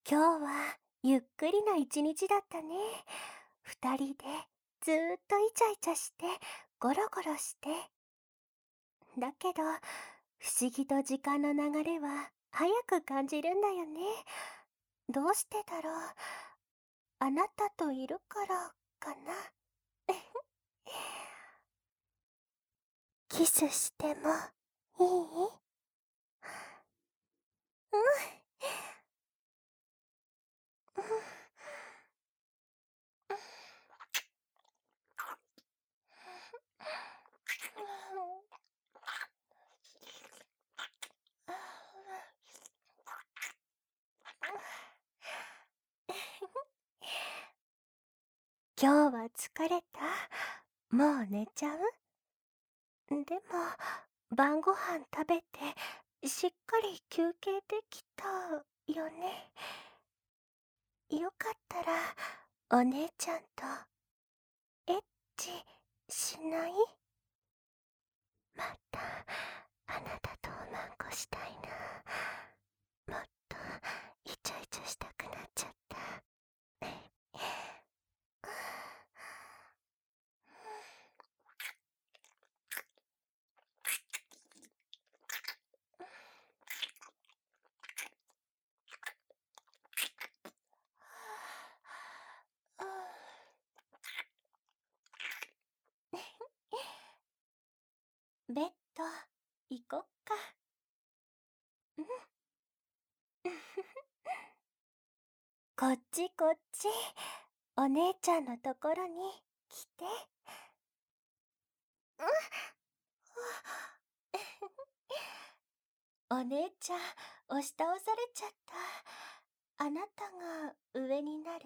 今日はゆっくりな一日だったね。二人でずーっとイチャイチャしてゴロゴロして。だけど不思議と時間の流れは早く感じるんだよね。どうしてだろう。あなたといるからかな。キスしてもいい？うんうん今日は疲れた？もう寝ちゃう？でも、晩ご飯食べて、しっかり休憩できたよね。よかったら、お姉ちゃんと、エッチしない？また、あなたとおまんこしたいな。もっと、イチャイチャしたくなっちゃった。ベッド、行こっか。うん。こっちこっち。お姉ちゃんのところに来て。お姉ちゃん、押し倒されちゃった。あなたが上になる？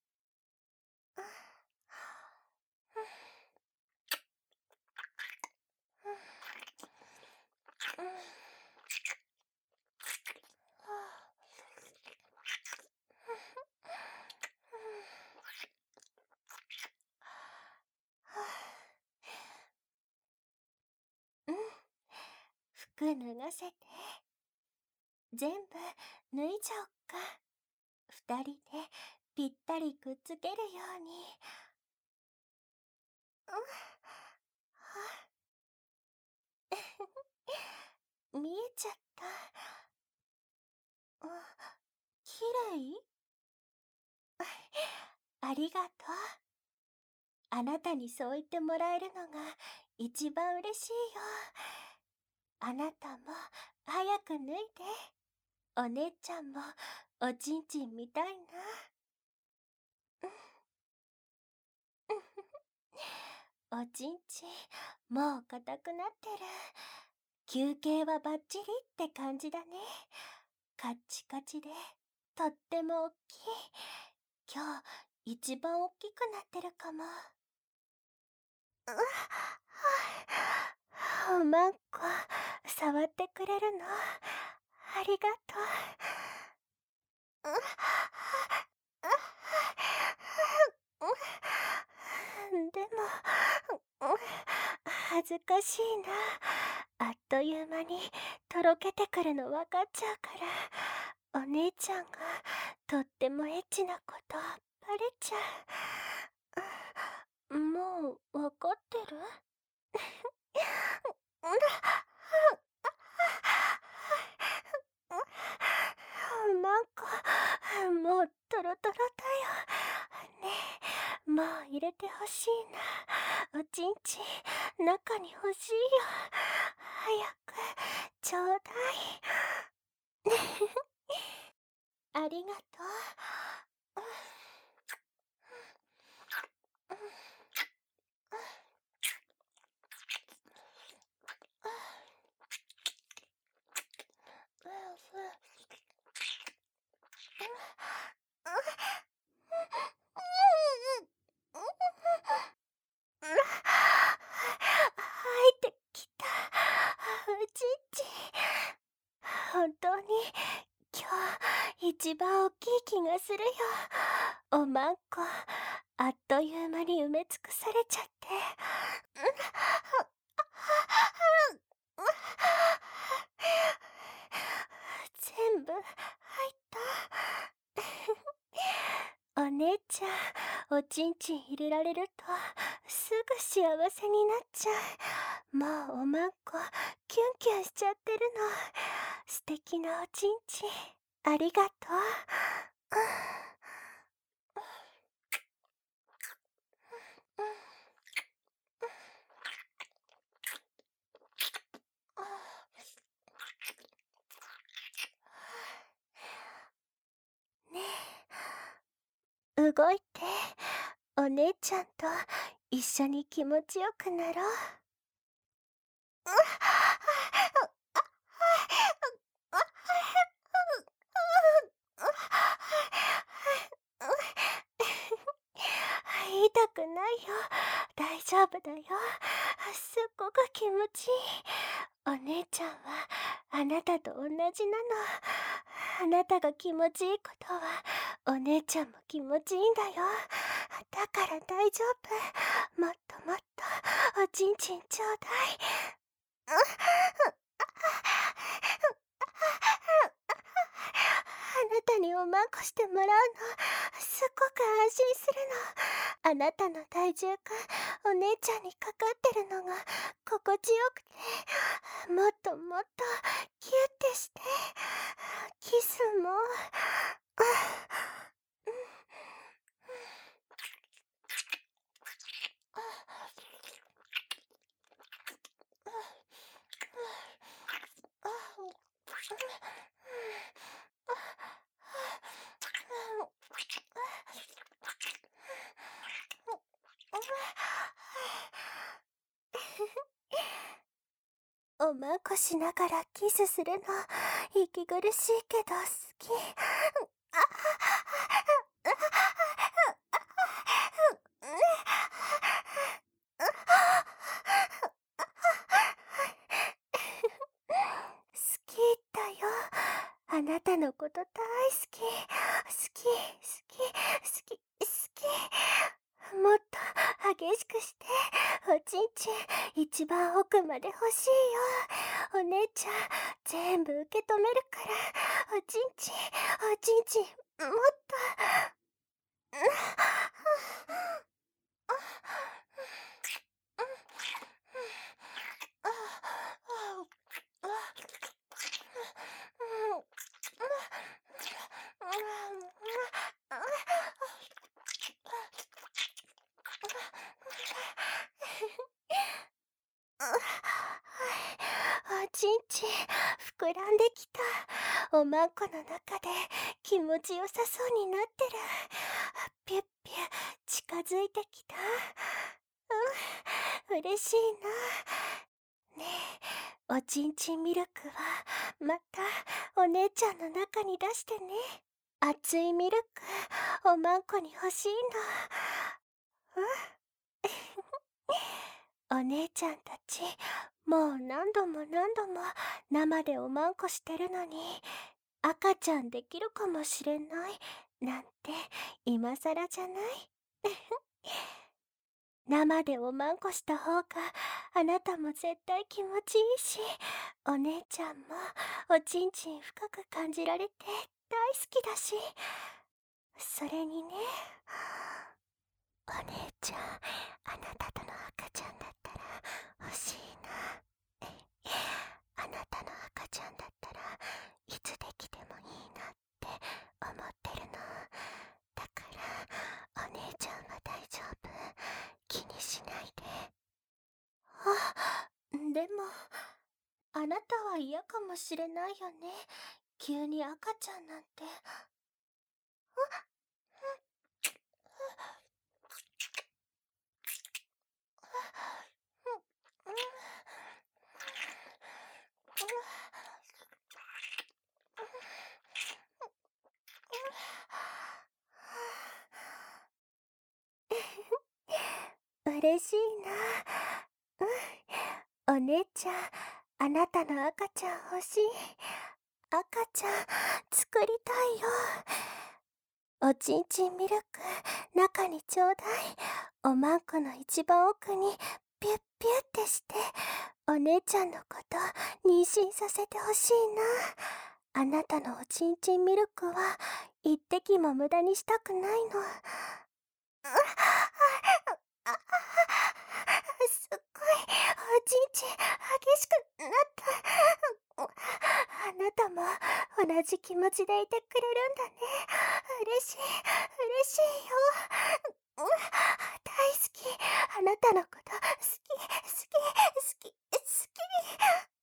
うん、服脱がせて。全部脱いじゃおっか。二人でぴったりくっつけるように。見えちゃった。きれい？ありがとう。あなたにそう言ってもらえるのが一番嬉しいよ。あなたも早く脱いで。お姉ちゃんもおちんちん見たいな。おちんちん、もう硬くなってる。休憩はバッチリって感じだね。カッチカチで、とってもおっきい。今日、一番おっきくなってるかも。おまんこ、触ってくれるの？ありがとう。でも、恥ずかしいな。あっという間にとろけてくるのわかっちゃうから、お姉ちゃんがとってもエッチなことバレちゃう。もうわかってる？なんか、もうトロトロだよ。ねえ、もう入れてほしいな。おちんちん、中に欲しいよ。早く、ちょうだい。ありがとう。入ってきた。おちんちん。本当に今日一番大きい気がするよ。おまんこ、あっという間に埋め尽くされちゃって。全部入った。 おちんちん入れられるとすぐ幸せになっちゃう。もうおまんこキュンキュンしちゃってるの。素敵なおちんちんありがとう。ねえ、動いてお姉ちゃんと一緒に気持ちよくなろう。痛くないよ。大丈夫だよ。すっごく気持ちいい。お姉ちゃんはあなたと同じなの。あなたが気持ちいいことはお姉ちゃんも気持ちいいんだよ。だから大丈夫。もっともっとおちんちんちょうだい。あなたにおまんこしてもらうのすっごく安心するの。あなたの体重がお姉ちゃんにかかってるのが心地よくて、もっともっとキュッてしてキスも。おまんこしながらキスするの息苦しいけど好き。好きだよ。あなたのこと大好き。好き、好き、好き、好き。もっと激しくして。おちんちん一番奥まで欲しいよ。お姉ちゃん全部受け止めるから。おちんちん、おちんちん、もっと。おちんちん膨らんできた。おまんこの中で気持ちよさそうになってる。ピュッピュ近づいてきた。嬉しいな。ねえ、おちんちんミルクはまたお姉ちゃんの中に出してね。熱いミルクおまんこに欲しいの。お姉ちゃんたちもう何度も何度も生でおまんこしてるのに赤ちゃんできるかもしれないなんて今更じゃない。生でおまんこした方があなたも絶対気持ちいいし、お姉ちゃんもおちんちん深く感じられて大好きだし。それにね、お姉ちゃんあなたとの赤ちゃんだったら欲しいな。あなたの赤ちゃんだったらいつできてもいいなって思ってるの。だからお姉ちゃんは大丈夫。気にしないで。でもあなたは嫌かもしれないよね。急に赤ちゃんなんて。嬉しいな。お姉ちゃんあなたの赤ちゃん欲しい。赤ちゃん作りたいよ。おちんちんミルク中にちょうだい。おまんこの一番奥にピュッピュッってしてお姉ちゃんのこと妊娠させてほしいな。あなたのおちんちんミルクは一滴も無駄にしたくないの。 すっごい、おちんちん激しくなった。あなたも同じ気持ちでいてくれるんだね。嬉しい、嬉しいよ。大好き。あなたのこと好き、好き、好き、好き。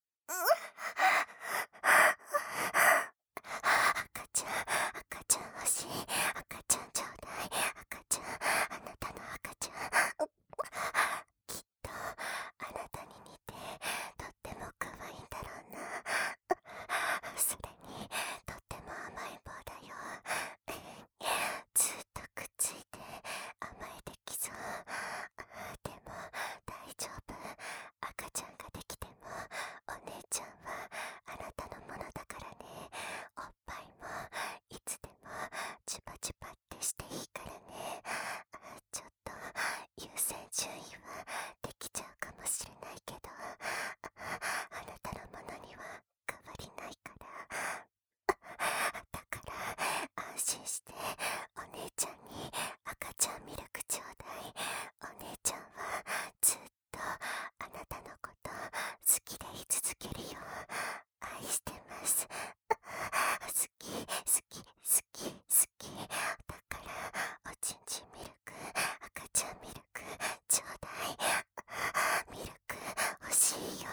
赤ちゃん、赤ちゃん欲しい。赤ちゃんちょうだい。赤ちゃん、あなたの赤ちゃん。きっと、あなたに似て、とっても可愛いんだろうな。それに、とっても甘えん坊だよ。ずっとくっついて、甘えてきそう。でも、大丈夫。赤ちゃんができても、お姉ちゃんは、あなたのものだからね。おっぱいもいつでもチュパチュパってしていいからね。ちょっと優先順位はできちゃうかもしれないけど、あなたのものには変わりないから。だから安心してお姉ちゃんに赤ちゃんミルクちょうだい。お姉ちゃんはずっとあなたのこと好きでい続けるよ。愛してます。好き、好き、好き、好き。だからおちんちんミルク、赤ちゃんミルクちょうだい。ミルク欲しいよ。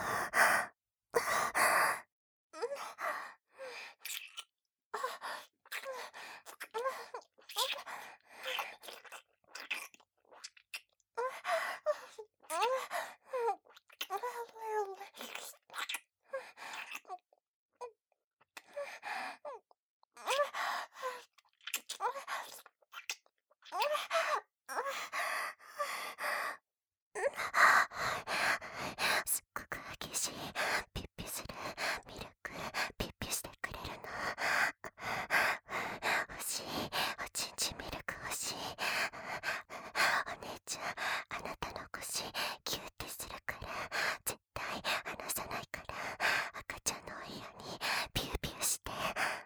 すっごく激しい。ピッピする。ミルク、ピッピしてくれるの。欲しい。おちんちんミルク欲しい。お姉ちゃん、あなたの腰、キューってするから、絶対離さないから、赤ちゃんのお部屋にピューピューして。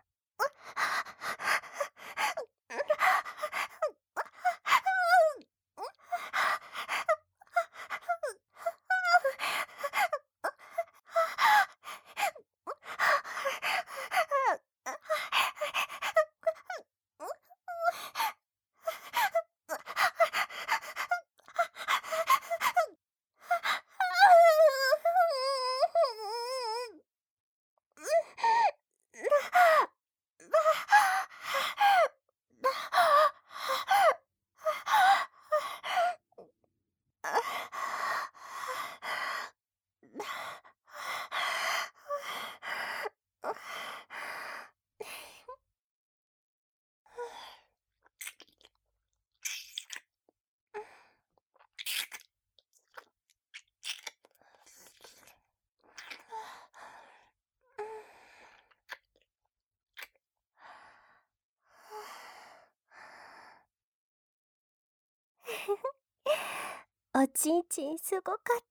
おちんちんすごかった。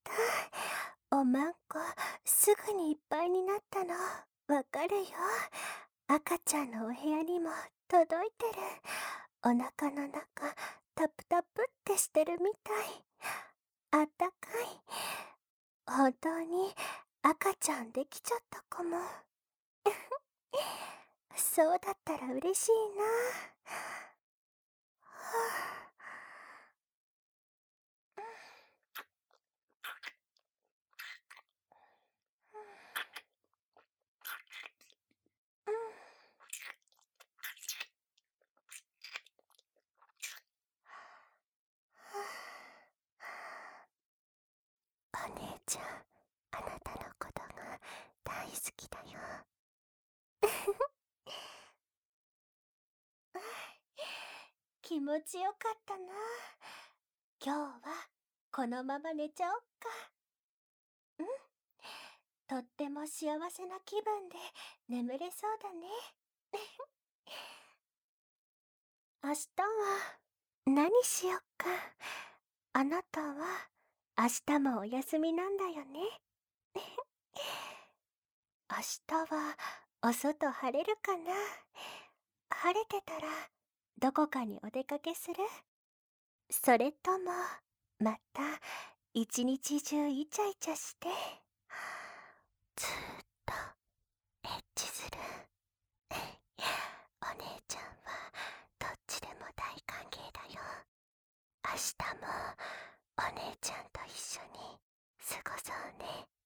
おまんこすぐにいっぱいになったのわかるよ。赤ちゃんのお部屋にも届いてる。お腹の中タプタプってしてるみたい。あったかい。本当に赤ちゃんできちゃったかも。そうだったら嬉しいな。はあ、うん。お姉ちゃん、あなたのことが大好きだよ。気持ちよかったな。今日はこのまま寝ちゃおっか。うん、とっても幸せな気分で眠れそうだね。明日は何しよっか。あなたは明日もお休みなんだよね。明日はお外晴れるかな。晴れてたらどこかにお出かけする？ それとも、また、一日中イチャイチャして、ずーっと、エッチする。お姉ちゃんは、どっちでも大歓迎だよ。明日も、お姉ちゃんと一緒に、過ごそうね。